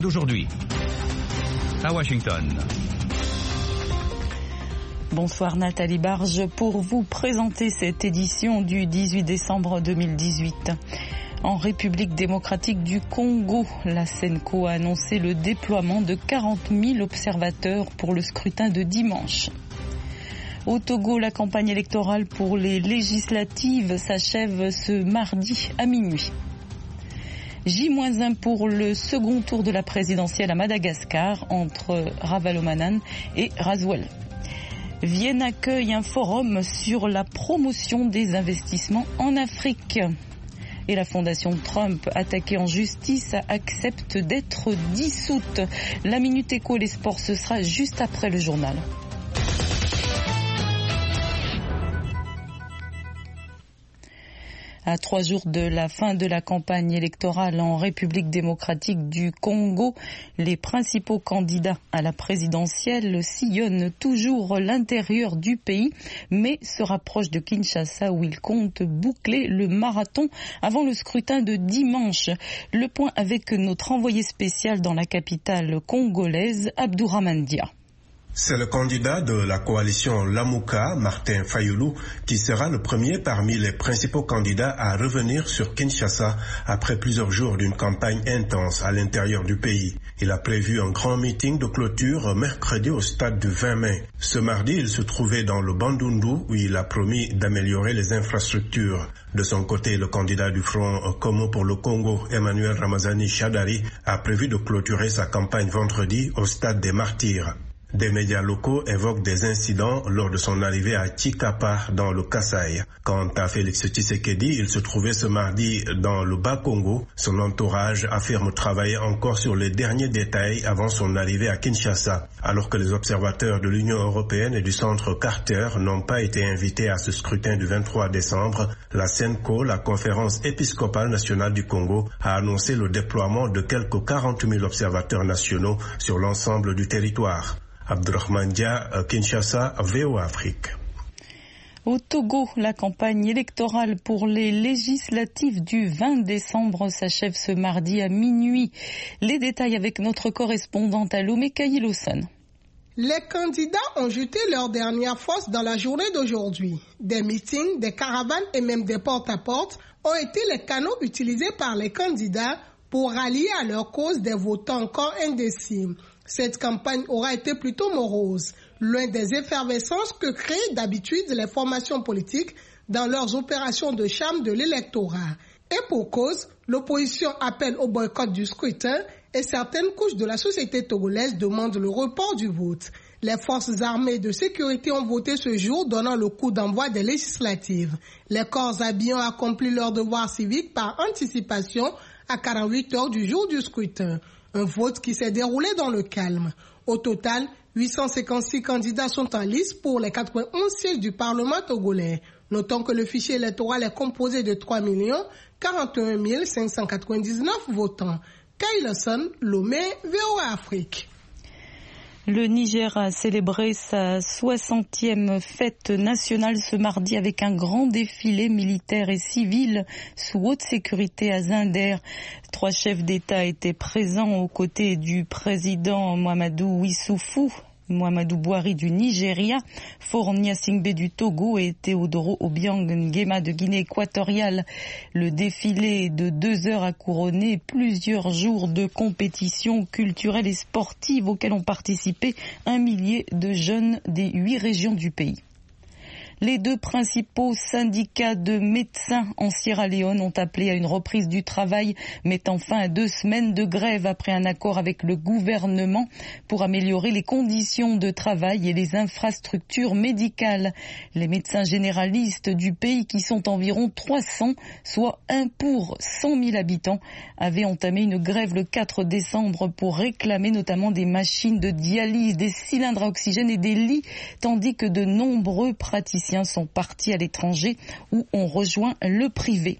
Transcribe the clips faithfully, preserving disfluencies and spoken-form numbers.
D'aujourd'hui, à Washington. Bonsoir Nathalie Barge pour vous présenter cette édition du dix-huit décembre deux mille dix-huit. En République démocratique du Congo, la Senko a annoncé le déploiement de quarante mille observateurs pour le scrutin de dimanche. Au Togo, la campagne électorale pour les législatives s'achève ce mardi à minuit. J un pour le second tour de la présidentielle à Madagascar entre Ravalomanane et Rasuel. Vienne accueille un forum sur la promotion des investissements en Afrique. Et la fondation Trump, attaquée en justice, accepte d'être dissoute. La Minute Éco, les sports, ce sera juste après le journal. À trois jours de la fin de la campagne électorale en République démocratique du Congo, les principaux candidats à la présidentielle sillonnent toujours l'intérieur du pays, mais se rapprochent de Kinshasa où ils comptent boucler le marathon avant le scrutin de dimanche. Le point avec notre envoyé spécial dans la capitale congolaise, Abdourahmane Dia. C'est le candidat de la coalition Lamuka, Martin Fayulu, qui sera le premier parmi les principaux candidats à revenir sur Kinshasa après plusieurs jours d'une campagne intense à l'intérieur du pays. Il a prévu un grand meeting de clôture mercredi au stade du vingt mai. Ce mardi, il se trouvait dans le Bandundu où il a promis d'améliorer les infrastructures. De son côté, le candidat du Front commun pour le Congo, Emmanuel Ramazani Shadari, a prévu de clôturer sa campagne vendredi au stade des Martyrs. Des médias locaux évoquent des incidents lors de son arrivée à Tshikapa dans le Kasaï. Quant à Félix Tshisekedi, il se trouvait ce mardi dans le Bas-Congo. Son entourage affirme travailler encore sur les derniers détails avant son arrivée à Kinshasa. Alors que les observateurs de l'Union européenne et du Centre Carter n'ont pas été invités à ce scrutin du vingt-trois décembre, la Senko, la conférence épiscopale nationale du Congo, a annoncé le déploiement de quelques quarante mille observateurs nationaux sur l'ensemble du territoire. Abdourahmane Dia, Kinshasa, V O A Afrique. Au Togo, la campagne électorale pour les législatives du vingt décembre s'achève ce mardi à minuit. Les détails avec notre correspondante à Lomé, Kaïl Ossan. Les candidats ont jeté leur dernière force dans la journée d'aujourd'hui. Des meetings, des caravanes et même des porte-à-porte ont été les canaux utilisés par les candidats pour rallier à leur cause des votants encore indécis. Cette campagne aura été plutôt morose, loin des effervescences que créent d'habitude les formations politiques dans leurs opérations de charme de l'électorat. Et pour cause, l'opposition appelle au boycott du scrutin et certaines couches de la société togolaise demandent le report du vote. Les forces armées de sécurité ont voté ce jour, donnant le coup d'envoi des législatives. Les corps habillés ont accompli leur devoir civique par anticipation à quarante-huit heures du jour du scrutin. Un vote qui s'est déroulé dans le calme. Au total, huit cent cinquante-six candidats sont en lice pour les quatre-vingt-onze sièges du Parlement togolais. Notons que le fichier électoral est composé de trois millions quarante et un mille cinq cent quatre-vingt-dix-neuf votants. Kailason, Lomé, V O A Afrique. Le Niger a célébré sa soixantième fête nationale ce mardi avec un grand défilé militaire et civil sous haute sécurité à Zinder. Trois chefs d'État étaient présents aux côtés du président Mahamadou Issoufou, Muhammadu Buhari du Nigeria, Faure Gnassingbé du Togo et Théodoro Obiang Nguema de Guinée équatoriale. Le défilé de deux heures a couronné plusieurs jours de compétitions culturelles et sportives auxquelles ont participé un millier de jeunes des huit régions du pays. Les deux principaux syndicats de médecins en Sierra Leone ont appelé à une reprise du travail, mettant fin à deux semaines de grève après un accord avec le gouvernement pour améliorer les conditions de travail et les infrastructures médicales. Les médecins généralistes du pays, qui sont environ trois cents, soit un pour cent mille habitants, avaient entamé une grève le quatre décembre pour réclamer notamment des machines de dialyse, des cylindres à oxygène et des lits, tandis que de nombreux praticiens sont partis à l'étranger ou ont rejoint le privé.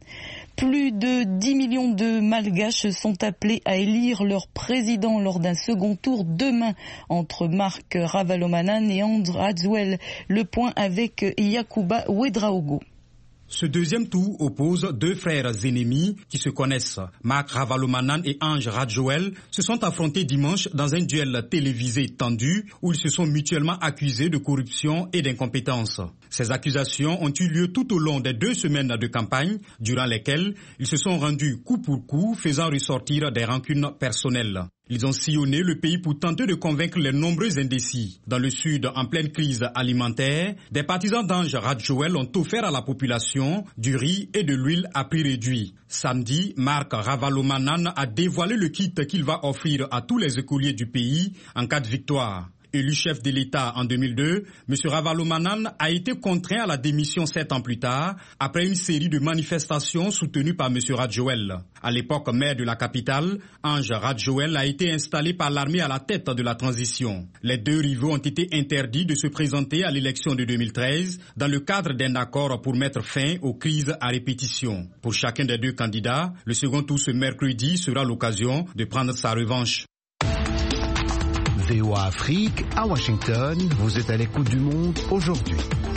Plus de dix millions de Malgaches sont appelés à élire leur président lors d'un second tour demain entre Marc Ravalomanane et André Rasuel. Le point avec Yacouba Ouedraogo. Ce deuxième tour oppose deux frères ennemis qui se connaissent. Marc Ravalomanan et Ange Radjoel se sont affrontés dimanche dans un duel télévisé tendu où ils se sont mutuellement accusés de corruption et d'incompétence. Ces accusations ont eu lieu tout au long des deux semaines de campagne, durant lesquelles ils se sont rendus coup pour coup, faisant ressortir des rancunes personnelles. Ils ont sillonné le pays pour tenter de convaincre les nombreux indécis. Dans le sud, en pleine crise alimentaire, des partisans d'Ange Radjoel ont offert à la population du riz et de l'huile à prix réduit. Samedi, Marc Ravalomanan a dévoilé le kit qu'il va offrir à tous les écoliers du pays en cas de victoire. Élu chef de l'État en deux mille deux, M. Ravalomanan a été contraint à la démission sept ans plus tard, après une série de manifestations soutenues par M. Radjoel. À l'époque maire de la capitale, Ange Radjoel a été installé par l'armée à la tête de la transition. Les deux rivaux ont été interdits de se présenter à l'élection de deux mille treize dans le cadre d'un accord pour mettre fin aux crises à répétition. Pour chacun des deux candidats, le second tour ce mercredi sera l'occasion de prendre sa revanche. V O A Afrique, à Washington, vous êtes à l'écoute du monde aujourd'hui.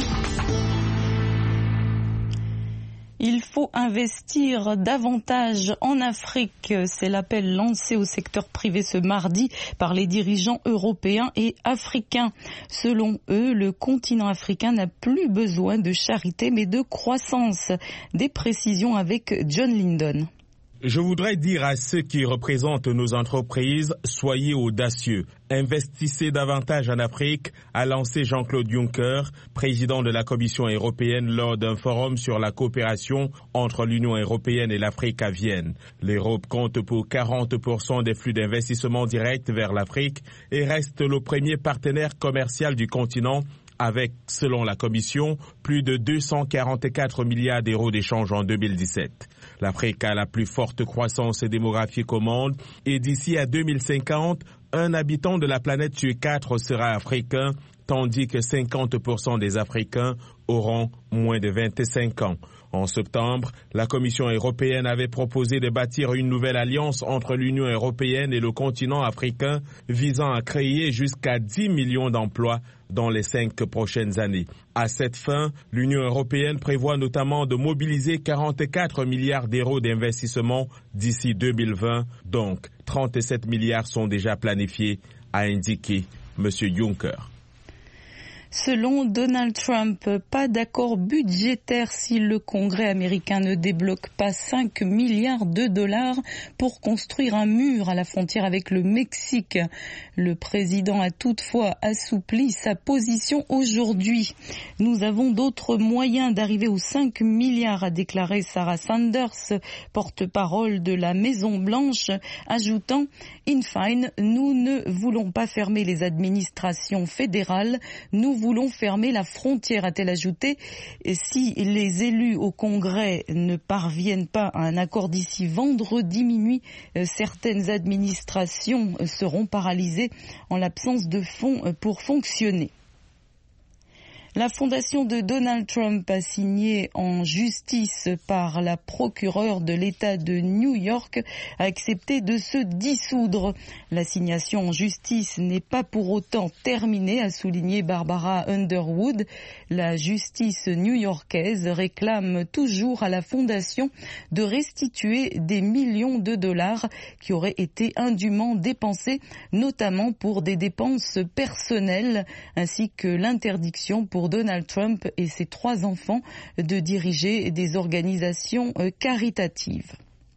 Il faut investir davantage en Afrique. C'est l'appel lancé au secteur privé ce mardi par les dirigeants européens et africains. Selon eux, le continent africain n'a plus besoin de charité mais de croissance. Des précisions avec John Lyndon. Je voudrais dire à ceux qui représentent nos entreprises, soyez audacieux. Investissez davantage en Afrique, a lancé Jean-Claude Juncker, président de la Commission européenne lors d'un forum sur la coopération entre l'Union européenne et l'Afrique à Vienne. L'Europe compte pour quarante pour cent des flux d'investissement directs vers l'Afrique et reste le premier partenaire commercial du continent avec, selon la Commission, plus de deux cent quarante-quatre milliards d'euros d'échanges en deux mille dix-sept. L'Afrique a la plus forte croissance démographique au monde et d'ici à deux mille cinquante, un habitant de la planète sur quatre sera africain, tandis que cinquante pour cent des Africains auront moins de vingt-cinq ans. En septembre, la Commission européenne avait proposé de bâtir une nouvelle alliance entre l'Union européenne et le continent africain visant à créer jusqu'à dix millions d'emplois dans les cinq prochaines années. À cette fin, l'Union européenne prévoit notamment de mobiliser quarante-quatre milliards d'euros d'investissement d'ici deux mille vingt, donc trente-sept milliards sont déjà planifiés, a indiqué M. Juncker. Selon Donald Trump, pas d'accord budgétaire si le Congrès américain ne débloque pas cinq milliards de dollars pour construire un mur à la frontière avec le Mexique. Le président a toutefois assoupli sa position aujourd'hui. Nous avons d'autres moyens d'arriver aux cinq milliards, a déclaré Sarah Sanders, porte-parole de la Maison-Blanche, ajoutant « In fine, nous ne voulons pas fermer les administrations fédérales, nous voulons fermer la frontière », a-t-elle ajouté. Si les élus au Congrès ne parviennent pas à un accord d'ici vendredi minuit, certaines administrations seront paralysées en l'absence de fonds pour fonctionner. La fondation de Donald Trump a signé en justice par la procureure de l'État de New York a accepté de se dissoudre. L'assignation en justice n'est pas pour autant terminée, a souligné Barbara Underwood. La justice new-yorkaise réclame toujours à la fondation de restituer des millions de dollars qui auraient été indûment dépensés, notamment pour des dépenses personnelles, ainsi que l'interdiction pour Donald Trump et ses trois enfants de diriger des organisations caritatives.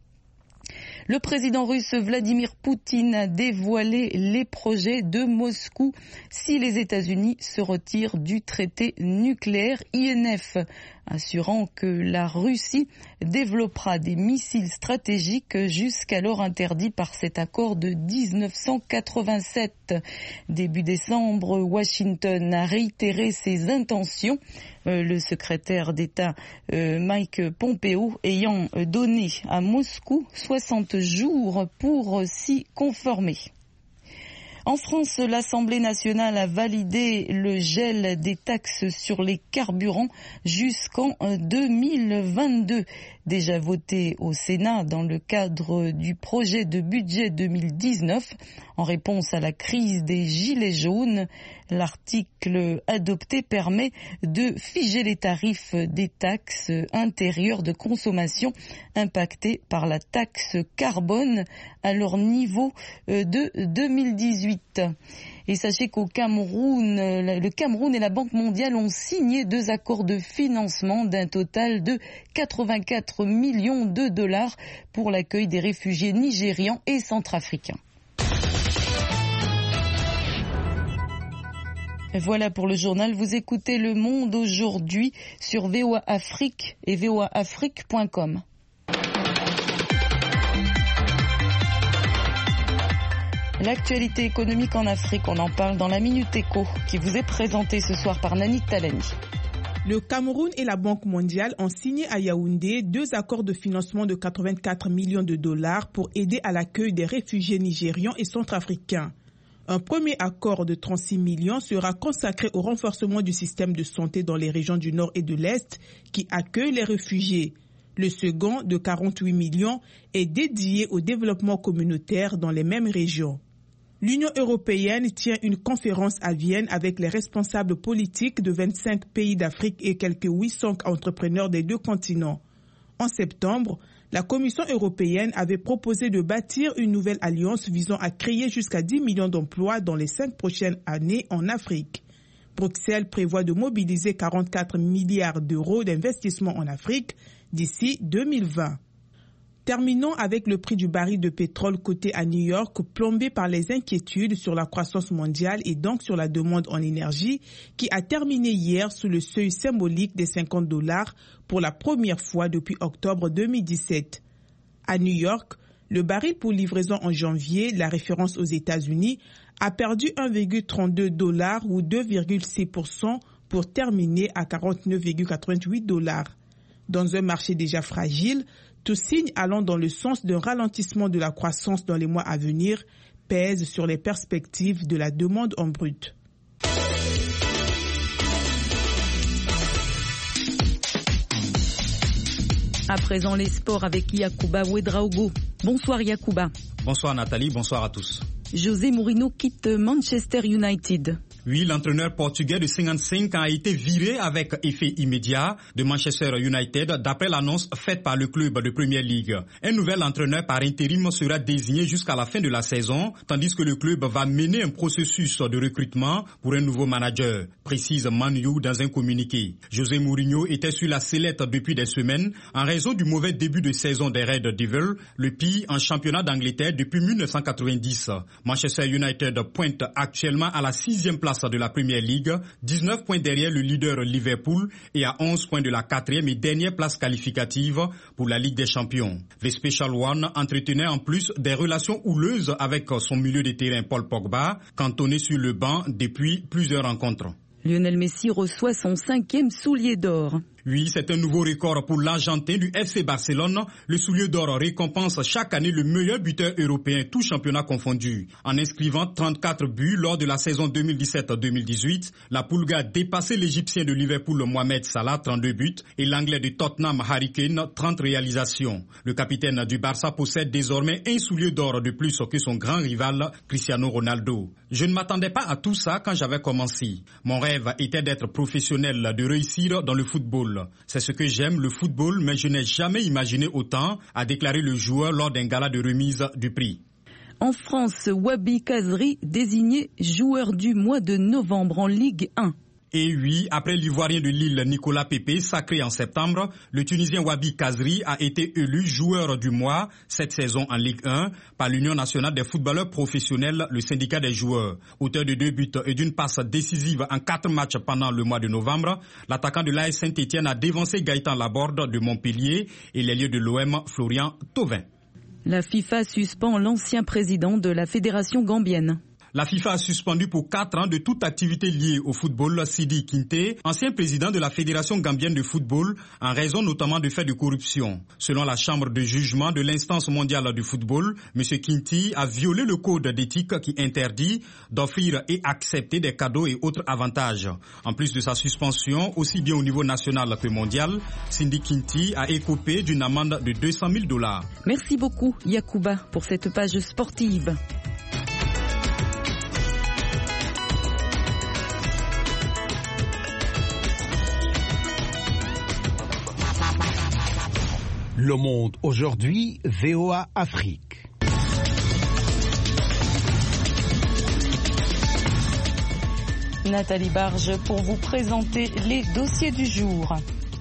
Le président russe Vladimir Poutine a dévoilé les projets de Moscou si les États-Unis se retirent du traité nucléaire I N F, assurant que la Russie développera des missiles stratégiques jusqu'alors interdits par cet accord de dix-neuf cent quatre-vingt-sept. Début décembre, Washington a réitéré ses intentions, euh, le secrétaire d'État euh, Mike Pompeo ayant donné à Moscou soixante jours pour s'y conformer. En France, l'Assemblée nationale a validé le gel des taxes sur les carburants jusqu'en deux mille vingt-deux. Déjà voté au Sénat dans le cadre du projet de budget deux mille dix-neuf. En réponse à la crise des gilets jaunes, l'article adopté permet de figer les tarifs des taxes intérieures de consommation impactées par la taxe carbone à leur niveau de deux mille dix-huit. Et sachez qu'au Cameroun, le Cameroun et la Banque mondiale ont signé deux accords de financement d'un total de quatre-vingt-quatre millions de dollars pour l'accueil des réfugiés nigérians et centrafricains. Voilà pour le journal. Vous écoutez Le Monde aujourd'hui sur V O A Afrique et V O A Afrique point com. L'actualité économique en Afrique, on en parle dans la Minute Éco, qui vous est présentée ce soir par Nani Talani. Le Cameroun et la Banque mondiale ont signé à Yaoundé deux accords de financement de quatre-vingt-quatre millions de dollars pour aider à l'accueil des réfugiés nigérians et centrafricains. Un premier accord de trente-six millions sera consacré au renforcement du système de santé dans les régions du Nord et de l'Est qui accueillent les réfugiés. Le second, de quarante-huit millions, est dédié au développement communautaire dans les mêmes régions. L'Union européenne tient une conférence à Vienne avec les responsables politiques de vingt-cinq pays d'Afrique et quelques huit cents entrepreneurs des deux continents. En septembre, la Commission européenne avait proposé de bâtir une nouvelle alliance visant à créer jusqu'à dix millions d'emplois dans les cinq prochaines années en Afrique. Bruxelles prévoit de mobiliser quarante-quatre milliards d'euros d'investissement en Afrique d'ici deux mille vingt. Terminons avec le prix du baril de pétrole coté à New York, plombé par les inquiétudes sur la croissance mondiale et donc sur la demande en énergie, qui a terminé hier sous le seuil symbolique des cinquante dollars pour la première fois depuis octobre deux mille dix-sept. À New York, le baril pour livraison en janvier, la référence aux États-Unis, a perdu un virgule trente-deux dollars ou deux virgule six pour cent pour terminer à quarante-neuf virgule quatre-vingt-huit dollars. Dans un marché déjà fragile, tout signe allant dans le sens d'un ralentissement de la croissance dans les mois à venir pèse sur les perspectives de la demande en brut. À présent, les sports avec Yacouba Ouedraogo. Bonsoir Yacouba. Bonsoir Nathalie, bonsoir à tous. José Mourinho quitte Manchester United. Oui, l'entraîneur portugais de cinquante-cinq ans a été viré avec effet immédiat de Manchester United d'après l'annonce faite par le club de Premier League. Un nouvel entraîneur par intérim sera désigné jusqu'à la fin de la saison, tandis que le club va mener un processus de recrutement pour un nouveau manager, précise Man U dans un communiqué. José Mourinho était sur la sellette depuis des semaines en raison du mauvais début de saison des Red Devils, le pire en championnat d'Angleterre depuis mille neuf cent quatre-vingt-dix. Manchester United pointe actuellement à la sixième place de la Premier League, dix-neuf points derrière le leader Liverpool et à onze points de la quatrième et dernière place qualificative pour la Ligue des Champions. The Special One entretenait en plus des relations houleuses avec son milieu de terrain Paul Pogba, cantonné sur le banc depuis plusieurs rencontres. Lionel Messi reçoit son cinquième soulier d'or. Oui, c'est un nouveau record pour l'Argentin du F C Barcelone. Le soulier d'or récompense chaque année le meilleur buteur européen, tout championnat confondu. En inscrivant trente-quatre buts lors de la saison deux mille dix-sept deux mille dix-huit, la Pulga a dépassé l'Égyptien de Liverpool Mohamed Salah, trente-deux buts, et l'Anglais de Tottenham Harry Kane, trente réalisations. Le capitaine du Barça possède désormais un soulier d'or de plus que son grand rival Cristiano Ronaldo. Je ne m'attendais pas à tout ça quand j'avais commencé. Mon rêve était d'être professionnel, de réussir dans le football. C'est ce que j'aime, le football, mais je n'ai jamais imaginé autant, a déclaré le joueur lors d'un gala de remise du prix. En France, Wabi Kazri désigné joueur du mois de novembre en Ligue un. Et oui, après l'Ivoirien de Lille Nicolas Pepe, sacré en septembre, le Tunisien Wabi Kazri a été élu joueur du mois cette saison en Ligue un par l'Union nationale des footballeurs professionnels, le syndicat des joueurs. Auteur de deux buts et d'une passe décisive en quatre matchs pendant le mois de novembre, l'attaquant de l'A S Saint-Étienne a dévancé Gaëtan Laborde de Montpellier et l'ailier de l'O M Florian Thauvin. La FIFA suspend l'ancien président de la fédération gambienne. La FIFA a suspendu pour quatre ans de toute activité liée au football Sidi Kinte, ancien président de la Fédération gambienne de football, en raison notamment de faits de corruption. Selon la chambre de jugement de l'instance mondiale du football, M. Kinti a violé le code d'éthique qui interdit d'offrir et accepter des cadeaux et autres avantages. En plus de sa suspension, aussi bien au niveau national que mondial, Sidi Kinti a écopé d'une amende de deux cent mille dollars. Merci beaucoup Yacouba pour cette page sportive. Le Monde aujourd'hui, V O A Afrique. Nathalie Barge pour vous présenter les dossiers du jour.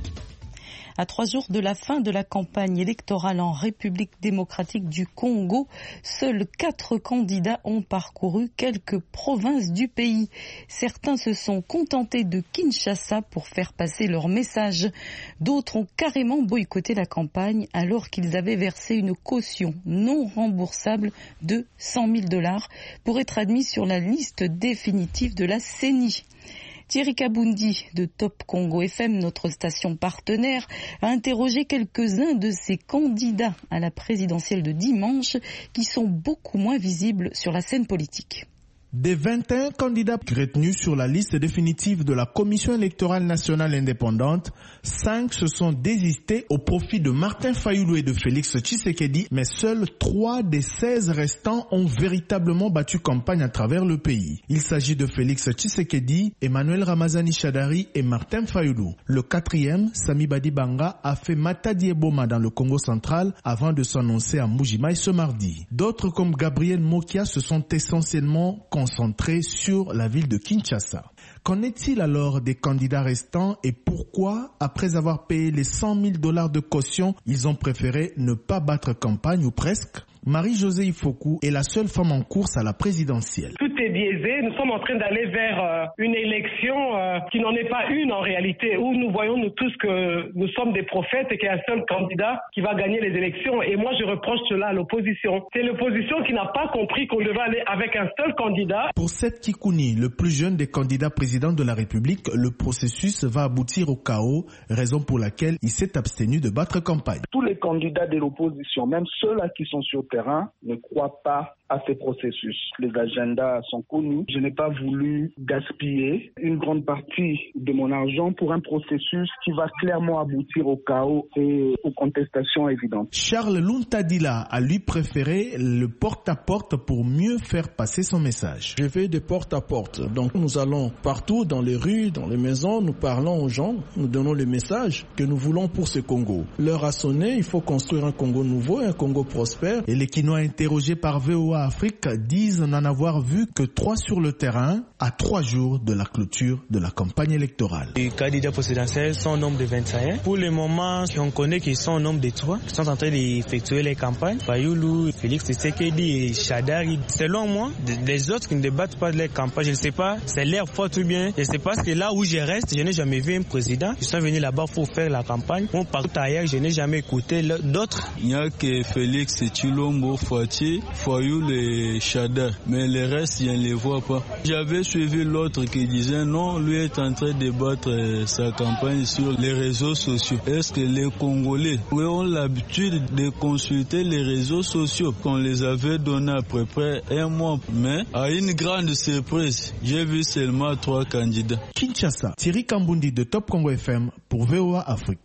À trois jours de la fin de la campagne électorale en République démocratique du Congo, seuls quatre candidats ont parcouru quelques provinces du pays. Certains se sont contentés de Kinshasa pour faire passer leur message. D'autres ont carrément boycotté la campagne alors qu'ils avaient versé une caution non remboursable de cent mille dollars pour être admis sur la liste définitive de la C E N I. Thierry Kabundi de Top Congo F M, notre station partenaire, a interrogé quelques-uns de ces candidats à la présidentielle de dimanche qui sont beaucoup moins visibles sur la scène politique. Des vingt et un candidats retenus sur la liste définitive de la Commission électorale nationale indépendante, cinq se sont désistés au profit de Martin Fayulu et de Félix Tshisekedi, mais seuls trois des seize restants ont véritablement battu campagne à travers le pays. Il s'agit de Félix Tshisekedi, Emmanuel Ramazani Shadari et Martin Fayulu. Le quatrième, Sami Badibanga, a fait Matadi Eboma dans le Congo central avant de s'annoncer à Mbuji-Mayi ce mardi. D'autres comme Gabriel Mokia se sont essentiellement concentré sur la ville de Kinshasa. Qu'en est-il alors des candidats restants et pourquoi, après avoir payé les cent mille dollars de caution, ils ont préféré ne pas battre campagne ou presque? Marie-Josée Ifoku est la seule femme en course à la présidentielle. Tout est biaisé. Nous sommes en train d'aller vers euh, une élection euh, qui n'en est pas une en réalité, où nous voyons nous tous que nous sommes des prophètes et qu'il y a un seul candidat qui va gagner les élections. Et moi, je reproche cela à l'opposition. C'est l'opposition qui n'a pas compris qu'on devait aller avec un seul candidat. Pour Seth Kikouni, le plus jeune des candidats présidents de la République, le processus va aboutir au chaos, raison pour laquelle il s'est abstenu de battre campagne. Tous les candidats de l'opposition, même ceux-là qui sont sur terrain, ne croient pas à ces processus. Les agendas sont connus. Je n'ai pas voulu gaspiller une grande partie de mon argent pour un processus qui va clairement aboutir au chaos et aux contestations évidentes. Charles Luntadila a lui préféré le porte-à-porte pour mieux faire passer son message. Je vais de porte-à-porte. Donc nous allons partout dans les rues, dans les maisons, nous parlons aux gens, nous donnons le message que nous voulons pour ce Congo. L'heure a sonné, il faut construire un Congo nouveau, un Congo prospère. Et les Quinois interrogés par V O A Afrique disent n'en avoir vu que trois sur le terrain à trois jours de la clôture de la campagne électorale. Les candidats présidentiels sont au nombre de vingt et un. Pour le moment, on connaît qu'ils sont au nombre de trois, qui sont en train d'effectuer les campagnes. Fayulu, Félix Tshisekedi et Shadari. Selon moi, les autres qui ne débattent pas de les campagnes, je ne sais pas, c'est l'air fort ou bien. Je ne sais pas parce que là où je reste, je n'ai jamais vu un président. Ils sont venus là-bas pour faire la campagne. Bon, partout ailleurs, je n'ai jamais écouté d'autres. Il n'y a que Félix Tshilombo, Fouati, Fayulu et Chada, mais les restes, je ne les vois pas. J'avais suivi l'autre qui disait non, lui est en train de battre sa campagne sur les réseaux sociaux. Est-ce que les Congolais ont l'habitude de consulter les réseaux sociaux qu'on les avait donnés à peu près un mois? Mais à une grande surprise, j'ai vu seulement trois candidats. Kinshasa, Thierry Kambundi de Top Congo F M pour V O A Afrique.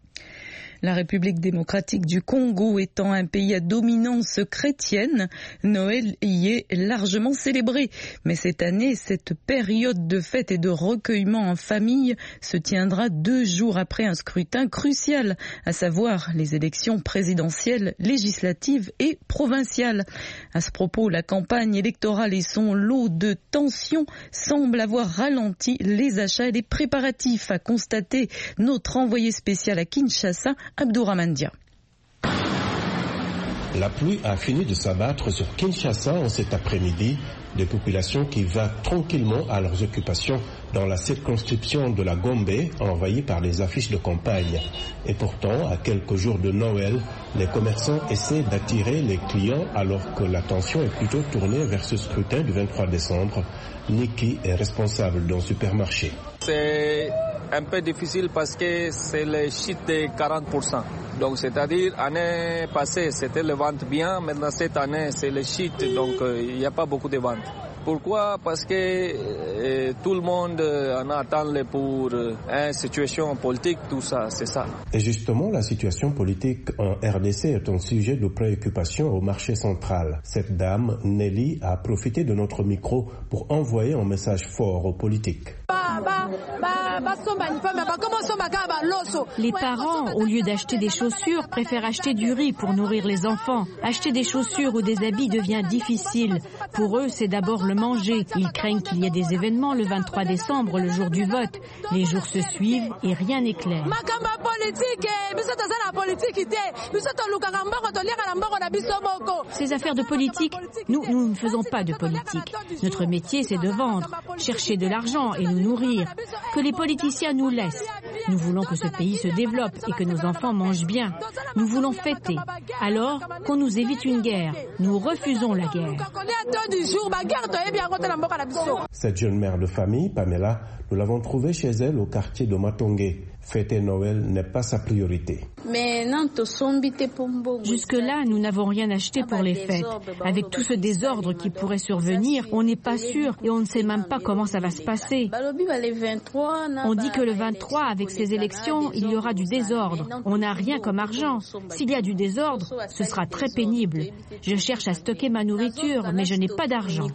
La République démocratique du Congo étant un pays à dominance chrétienne, Noël y est largement célébré. Mais cette année, cette période de fête et de recueillement en famille se tiendra deux jours après un scrutin crucial, à savoir les élections présidentielles, législatives et provinciales. À ce propos, la campagne électorale et son lot de tensions semblent avoir ralenti les achats et les préparatifs, a constaté notre envoyé spécial à Kinshasa, Abdourahmane Dia. La pluie a fini de s'abattre sur Kinshasa en cet après-midi, des populations qui vaguent tranquillement à leurs occupations dans la circonscription de la Gombe, envahie par les affiches de campagne. Et pourtant, à quelques jours de Noël, les commerçants essaient d'attirer les clients alors que l'attention est plutôt tournée vers ce scrutin du vingt-trois décembre. Niki est responsable d'un supermarché. C'est un peu difficile parce que c'est le chute de quarante pour cent. Donc c'est-à-dire, l'année passée, c'était le vente bien, maintenant cette année, c'est le chute, donc il euh, n'y a pas beaucoup de ventes. Pourquoi? Parce que euh, tout le monde euh, en attend pour euh, une situation politique, tout ça, c'est ça. Et justement, la situation politique en R D C est un sujet de préoccupation au marché central. Cette dame, Nelly, a profité de notre micro pour envoyer un message fort aux politiques. Les parents, au lieu d'acheter des chaussures, préfèrent acheter du riz pour nourrir les enfants. Acheter des chaussures ou des habits devient difficile. Pour eux, c'est d'abord le manger. Ils craignent qu'il y ait des événements le vingt-trois décembre, le jour du vote. Les jours se suivent et rien n'est clair. Ces affaires de politique, nous, nous ne faisons pas de politique. Notre métier, c'est de vendre, chercher de l'argent et nous nourrir. Que les politiciens nous laissent. Nous voulons que ce pays se développe et que nos enfants mangent bien. Nous voulons fêter. Alors, qu'on nous évite une guerre. Nous refusons la guerre. Cette jeune mère de famille, Pamela, nous l'avons trouvée chez elle au quartier de Matongé. Fêter Noël n'est pas sa priorité. Jusque-là, nous n'avons rien acheté pour les fêtes. Avec tout ce désordre qui pourrait survenir, on n'est pas sûr et on ne sait même pas comment ça va se passer. On dit que le vingt-trois, avec ces élections, il y aura du désordre. On n'a rien comme argent. S'il y a du désordre, ce sera très pénible. Je cherche à stocker ma nourriture, mais je n'ai pas d'argent.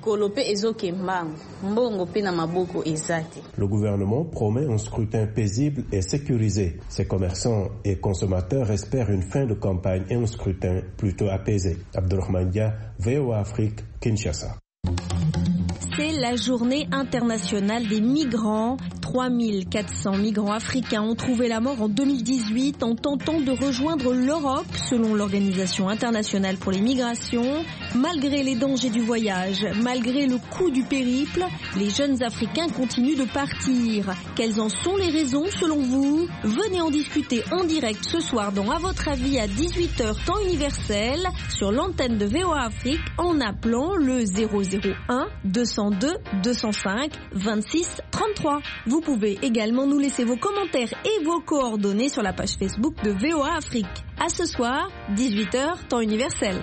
Le gouvernement promet un scrutin paisible et sécurisé. Ces commerçants et consommateurs espèrent une fin de campagne et un scrutin plutôt apaisé. Abdulrahman Dia, V O A Afrique, Kinshasa. C'est la journée internationale des migrants. trois mille quatre cents migrants africains ont trouvé la mort en deux mille dix-huit en tentant de rejoindre l'Europe, selon l'Organisation internationale pour les migrations. Malgré les dangers du voyage, malgré le coût du périple, les jeunes Africains continuent de partir. Quelles en sont les raisons selon vous? Venez en discuter en direct ce soir dans À votre avis à dix-huit heures temps universel sur l'antenne de V O A Afrique en appelant le zéro zéro un deux cent deux deux cent cinq vingt-six trente-trois. Vous pouvez également nous laisser vos commentaires et vos coordonnées sur la page Facebook de V O A Afrique. À ce soir, dix-huit heures temps universel.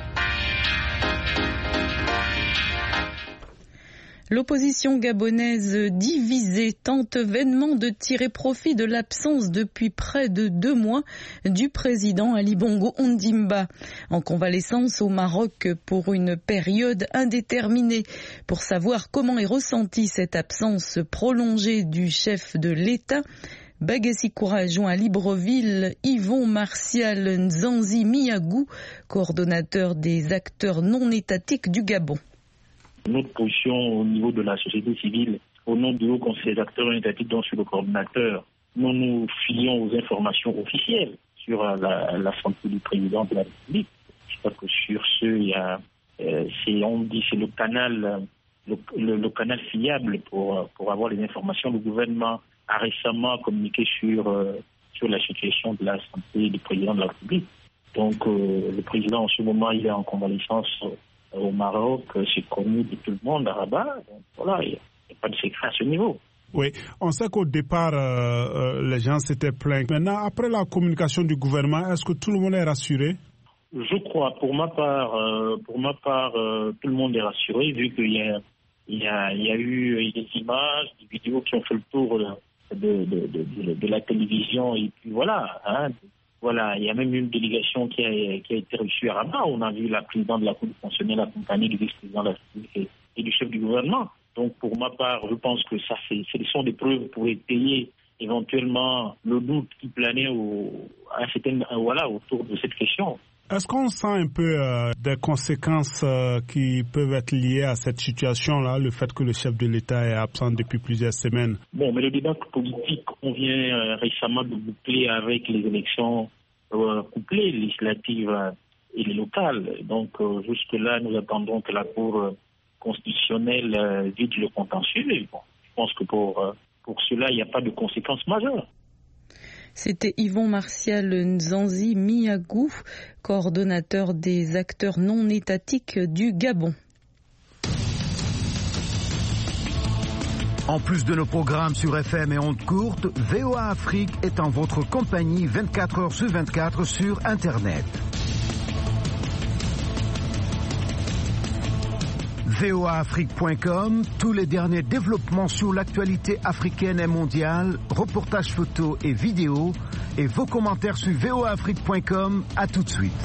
L'opposition gabonaise divisée tente vainement de tirer profit de l'absence depuis près de deux mois du président Ali Bongo Ondimba, en convalescence au Maroc pour une période indéterminée. Pour savoir comment est ressentie cette absence prolongée du chef de l'État, Bagassi-Koura joint à Libreville Yvon Martial Nzanzi Miagou, coordonnateur des acteurs non étatiques du Gabon. Notre position au niveau de la société civile, au nom du haut conseil des acteurs étatiques, dont je suis le coordonnateur, nous nous fions aux informations officielles sur la, la santé du président de la République. Je crois que sur ce, il y a, euh, c'est, on dit c'est le canal, le, le, le canal fiable pour, pour avoir les informations. Le gouvernement a récemment communiqué sur, euh, sur la situation de la santé du président de la République. Donc euh, le président en ce moment, il est en convalescence au Maroc, c'est connu de tout le monde à Rabat. Donc voilà, il n'y a pas de secret à ce niveau. Oui, on sait qu'au départ, euh, les gens s'étaient plaints. Maintenant, après la communication du gouvernement, est-ce que tout le monde est rassuré? Je crois, pour ma part, euh, pour ma part, euh, tout le monde est rassuré, vu qu'il y a, il y a, il y a eu des images, des vidéos qui ont fait le tour de, de, de, de, de la télévision, et puis voilà, hein. Voilà, il y a même une délégation qui a, qui a été reçue à Rabat. On a vu la présidente de la Cour constitutionnelle accompagnée du vice-président de la République et, et du chef du gouvernement. Donc, pour ma part, je pense que ça, c'est, ce sont des preuves pour étayer éventuellement le doute qui planait au, à certaines, voilà, autour de cette question. Est-ce qu'on sent un peu euh, des conséquences euh, qui peuvent être liées à cette situation-là, le fait que le chef de l'État est absent depuis plusieurs semaines? Bon, mais le débat politique, on vient euh, récemment de boucler avec les élections euh, couplées législatives euh, et les locales. Donc euh, jusque-là, nous attendons que la Cour constitutionnelle euh, vide le contentieux. Et bon, je pense que pour, euh, pour cela, il n'y a pas de conséquences majeures. C'était Yvon Martial Nzanzi Miagou, coordonnateur des acteurs non étatiques du Gabon. En plus de nos programmes sur F M et ondes courtes, V O A Afrique est en votre compagnie vingt-quatre heures sur vingt-quatre sur Internet. V O A Afrique point com, tous les derniers développements sur l'actualité africaine et mondiale, reportages photos et vidéos, et vos commentaires sur V O A Afrique point com. À tout de suite.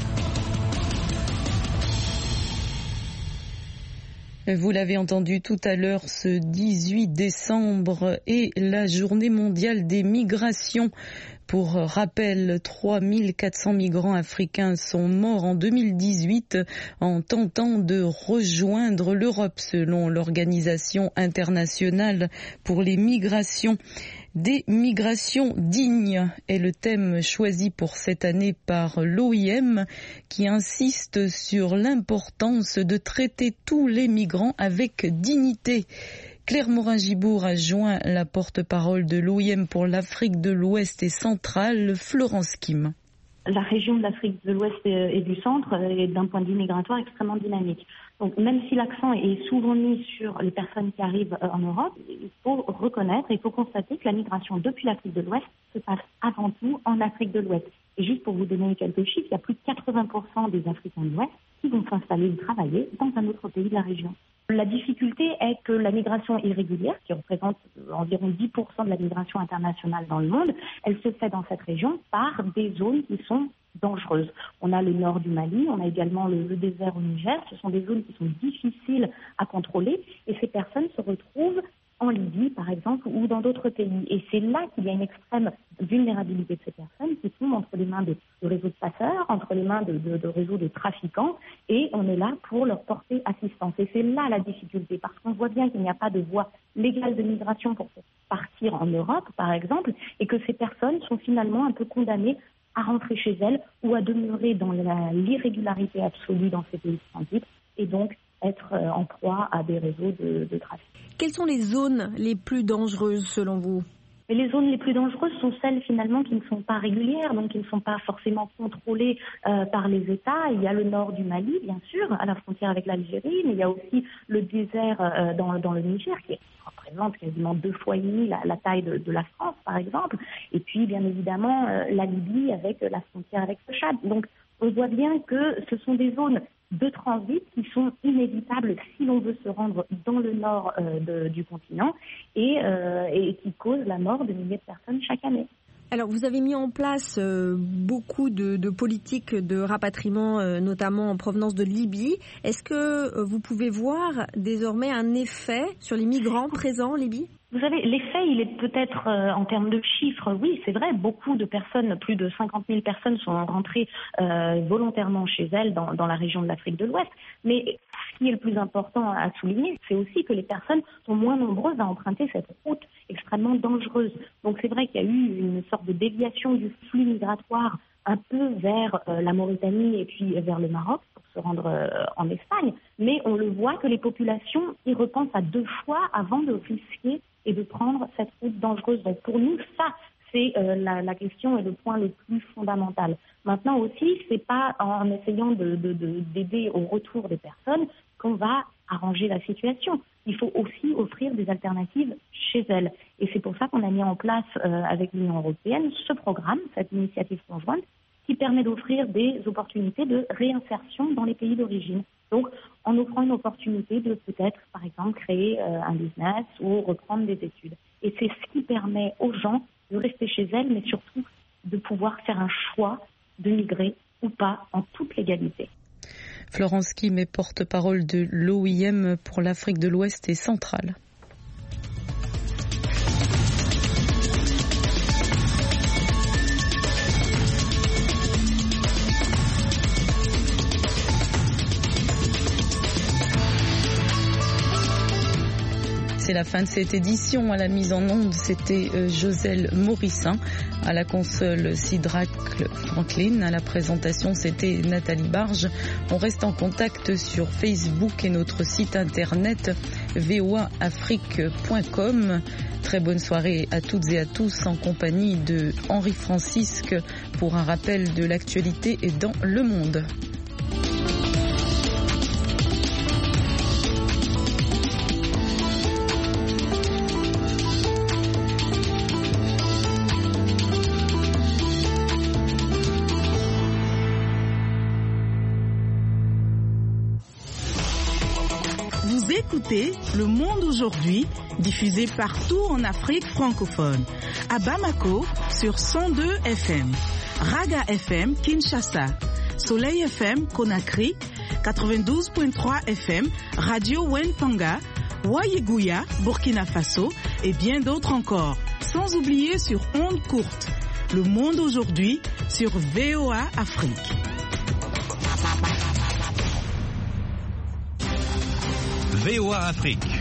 Vous l'avez entendu tout à l'heure, ce dix-huit décembre est la journée mondiale des migrations. Pour rappel, trois mille quatre cents migrants africains sont morts en deux mille dix-huit en tentant de rejoindre l'Europe, selon l'Organisation internationale pour les migrations. Des migrations dignes est le thème choisi pour cette année par l'O I M, qui insiste sur l'importance de traiter tous les migrants avec dignité. Claire Morin-Gibour a joint la porte-parole de l'O I M pour l'Afrique de l'Ouest et centrale, Florence Kim. La région de l'Afrique de l'Ouest et du Centre est d'un point de vue migratoire extrêmement dynamique. Donc même si l'accent est souvent mis sur les personnes qui arrivent en Europe, il faut reconnaître, il faut constater que la migration depuis l'Afrique de l'Ouest se passe avant tout en Afrique de l'Ouest. Et juste pour vous donner quelques chiffres, il y a plus de quatre-vingts pour cent des Africains de l'Ouest qui vont s'installer ou travailler dans un autre pays de la région. La difficulté est que la migration irrégulière, qui représente environ dix pour cent de la migration internationale dans le monde, elle se fait dans cette région par des zones qui sont dangereuses. On a le nord du Mali, on a également le, le désert au Niger. Ce sont des zones qui sont difficiles à contrôler et ces personnes se retrouvent en Libye, par exemple, ou dans d'autres pays. Et c'est là qu'il y a une extrême vulnérabilité de ces personnes qui tombent entre les mains de, de réseaux de passeurs, entre les mains de, de, de réseaux de trafiquants, et on est là pour leur porter assistance. Et c'est là la difficulté, parce qu'on voit bien qu'il n'y a pas de voie légale de migration pour partir en Europe, par exemple, et que ces personnes sont finalement un peu condamnées à rentrer chez elles ou à demeurer dans la, l'irrégularité absolue dans ces pays de transit, et donc être en proie à des réseaux de, de trafic. Quelles sont les zones les plus dangereuses selon vous ? Et les zones les plus dangereuses sont celles finalement qui ne sont pas régulières, donc qui ne sont pas forcément contrôlées euh, par les États. Il y a le nord du Mali, bien sûr, à la frontière avec l'Algérie, mais il y a aussi le désert euh, dans, dans le Niger, qui représente quasiment deux fois et demi la, la taille de, de la France, par exemple. Et puis, bien évidemment, euh, la Libye avec la frontière avec le Tchad. Donc, on voit bien que ce sont des zones de transit qui sont inévitables si l'on veut se rendre dans le nord euh, de, du continent et, euh, et qui causent la mort de milliers de personnes chaque année. Alors, vous avez mis en place euh, beaucoup de, de politiques de rapatriement, euh, notamment en provenance de Libye. Est-ce que euh, vous pouvez voir désormais un effet sur les migrants présents en Libye ? Vous savez, l'effet, il est peut-être euh, en termes de chiffres, oui, c'est vrai, beaucoup de personnes, plus de cinquante mille personnes sont rentrées euh, volontairement chez elles dans, dans la région de l'Afrique de l'Ouest. Mais ce qui est le plus important à souligner, c'est aussi que les personnes sont moins nombreuses à emprunter cette route extrêmement dangereuse. Donc c'est vrai qu'il y a eu une sorte de déviation du flux migratoire un peu vers euh, la Mauritanie et puis vers le Maroc pour se rendre euh, en Espagne. Mais on le voit que les populations y repensent à deux fois avant de risquer et de prendre cette route dangereuse. Donc pour nous, ça, c'est euh, la, la question et le point le plus fondamental. Maintenant aussi, c'est pas en essayant de, de, de, d'aider au retour des personnes qu'on va arranger la situation. Il faut aussi offrir des alternatives chez elles. Et c'est pour ça qu'on a mis en place euh, avec l'Union européenne ce programme, cette initiative conjointe, qui permet d'offrir des opportunités de réinsertion dans les pays d'origine. Donc, en offrant une opportunité de peut-être, par exemple, créer euh, un business ou reprendre des études. Et c'est ce qui permet aux gens de rester chez elles, mais surtout de pouvoir faire un choix de migrer ou pas en toute légalité. Florence Kim est porte-parole de l'O I M pour l'Afrique de l'Ouest et centrale. C'est la fin de cette édition. À la mise en onde, c'était euh, Joselle Morissin. À la console, Sidracle Franklin. À la présentation, c'était Nathalie Barge. On reste en contact sur Facebook et notre site internet v o a afrique point com. Très bonne soirée à toutes et à tous en compagnie de Henri Francisque pour un rappel de l'actualité et dans le monde. Écoutez Le Monde aujourd'hui, diffusé partout en Afrique francophone. À Bamako, sur cent deux F M. Raga F M, Kinshasa. Soleil F M, Conakry. quatre-vingt-douze virgule trois F M. Radio Wenpanga. Wayeguya, Burkina Faso. Et bien d'autres encore. Sans oublier sur ondes courtes. Le Monde aujourd'hui, sur V O A Afrique. V O A Afrique,